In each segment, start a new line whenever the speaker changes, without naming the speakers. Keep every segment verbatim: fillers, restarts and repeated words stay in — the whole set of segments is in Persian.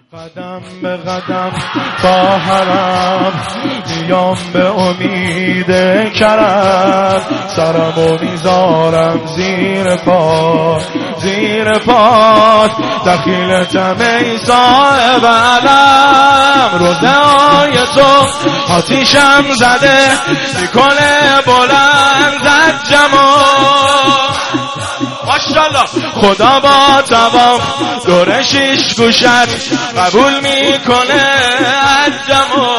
قدم به قدم تا حرم میام به امید کرم، سرمو میذارم زیر پا زیر پا دخیلتم ای صاحب علم. روزه های تو آتیشم زده میکنه بلند زجمو. ماشاءالله خدا با تمام دور شیش گوشت قبول میکنه عجمو.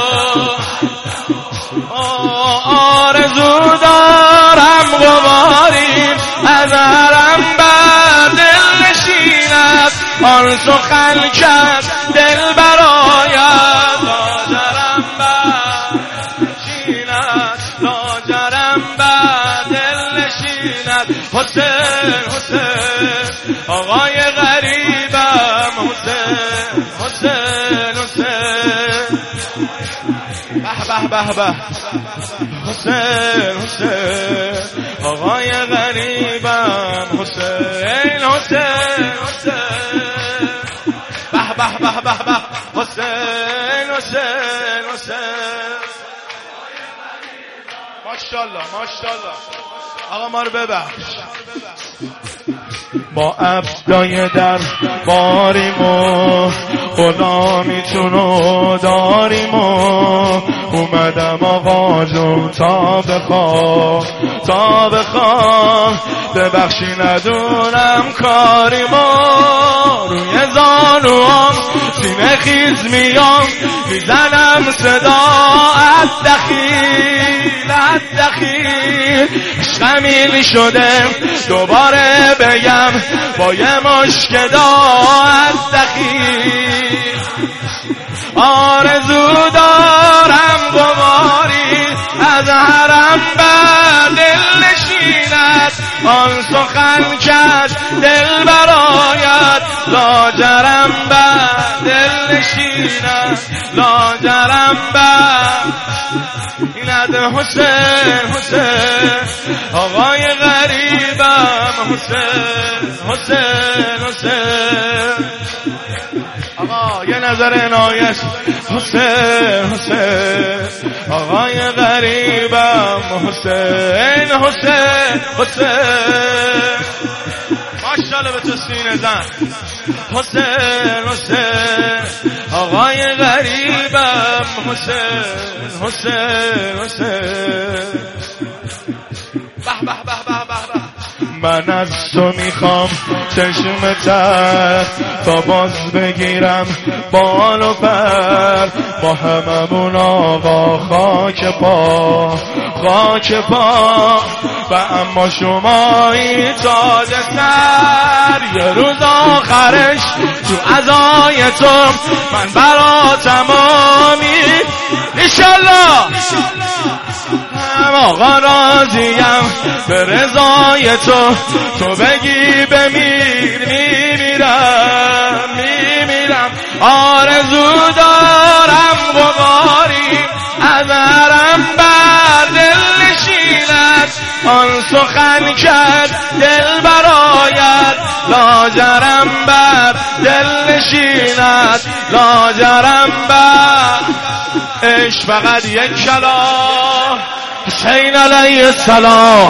آرزو دارم غباری از حرم بر دل نشیند، آن سخن کرد دل برایت لاجرم بر نشیند، لاجرم بر دل نشیند. حسین حسین آقای غریبم، حسین حسین حسین به به به به حسین حسین آقای غریبم، حسین حسین حسین به به به به به حسین حسین حسین. ماشاءالله ماشاءالله آقا ما رو ببخش. با عبدای در باریم و غلامیتونو داریم و اومدم آقا جون تا بخواه تا بخواه ببخشی ندونم کاریم و روی زانوام سینه خیز میام میزنم صدا الدخیل الدخیل. عشقم شده دوباره بگم با یه مشکدا الدخیل. آرزو دارم غباری از حرم بر دل نشیند، آن سخن کرد دل برایت لاجرم بر دل نشیند، لاجرم بر ایند. حسین حسین آقای غریبم، حسین حسین حسین آقا یه نظر عنایت. حسین حسین آقای غریبم، حسین حسین حسین ماشاءالله به تو سینه زن. حسین حسین آقای غریبم، حسین حسین حسین به به به به به. من از تو میخوام چشم تر تا باز بگیرم بال و پر، با هممون آقا خاک پا خاک پا. و اما شمایی تاج سر، یه روز آخرش تو عزای تو من برا تمامی انشالله. آقا راضیم به رضای تو، تو بگی بمیر میمیرم میمیرم. آرزو دارم غباری از حرم بر دل نشیند، آن سخن کرد دل برایت لاجرم بر دل نشیند، لاجرم بر. عشق فقط یک کلام حسین علیه السلام.